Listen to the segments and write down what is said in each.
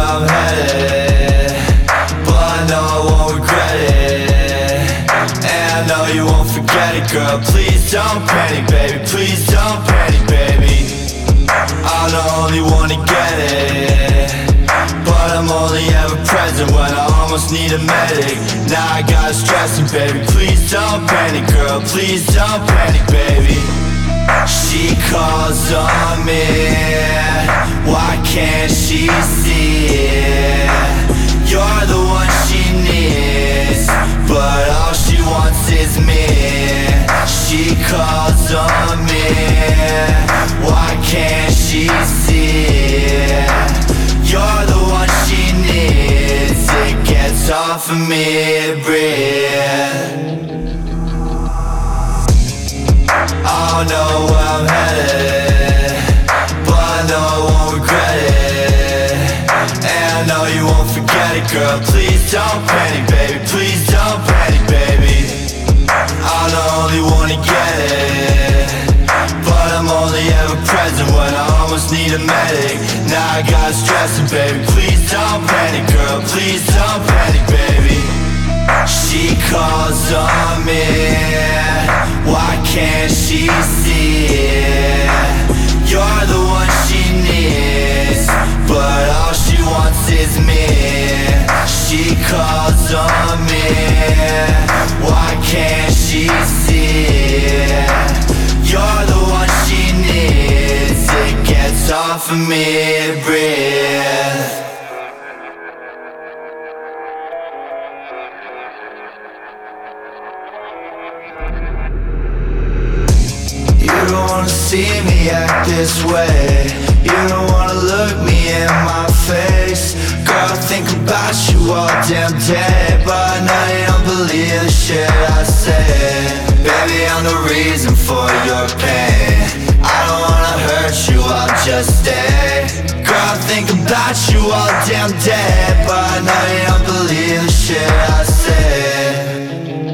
where I'm headed, but I know I won't regret it. And I know you won't forget it, girl. Please don't panic, baby. Please don't panic, baby. I'm the only one to get it, but I'm only ever present when I almost need a medic. Now I got stressing, baby. Please don't panic, girl. Please don't panic, baby. She calls on me, why can't she see it? You're the one she needs, but all she wants is me. She calls on me, why can't she see it? You're the one she needs, it gets hard for me to breathe. I don't know where I'm headed, but I know I won't regret it. And I know you won't forget it, girl. Please don't panic, baby. Please don't panic, baby. I'm the only one to get it, but I'm only ever present when I almost need a medic. Now I got stressing, baby. Please don't panic, girl. Please don't panic, baby. She calls on me, why can't she see it? You're the one she needs, but all she wants is me. She calls on me, why can't she see it? You're the one she needs, it gets hard for me to breathe. You don't wanna see me act this way, you don't wanna look me in my face. Girl, I think about you all damn day, but I know you don't believe the shit I say. Baby, I'm the reason for your pain, I don't wanna hurt you, I'll just stay. Girl, I think about you all damn day, but I know you don't believe the shit I say.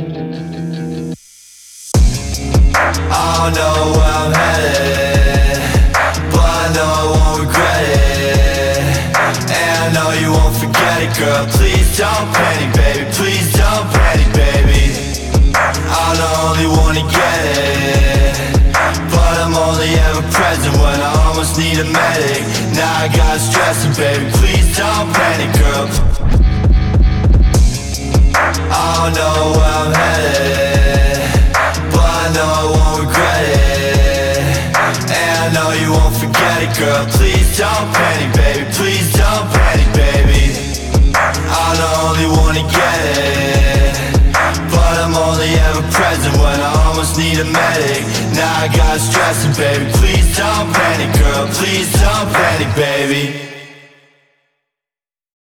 I don't know where I'm headed, but I know I won't regret it. And I know you won't forget it, girl. Please don't panic, baby. Please don't panic, baby. I'm the only one to get it, but I'm only ever present when I almost need a medic. Now I got stressing, baby. Please don't panic, girl. I don't know where I'm headed, but I know I won't regret it. And I know you won't forget it, girl. Please don't panic, baby. Please don't panic, baby. I'm the only one to get it, but I'm only ever present when I almost need a medic. Now I got stressing, baby. Please don't panic, girl. Please don't panic, baby.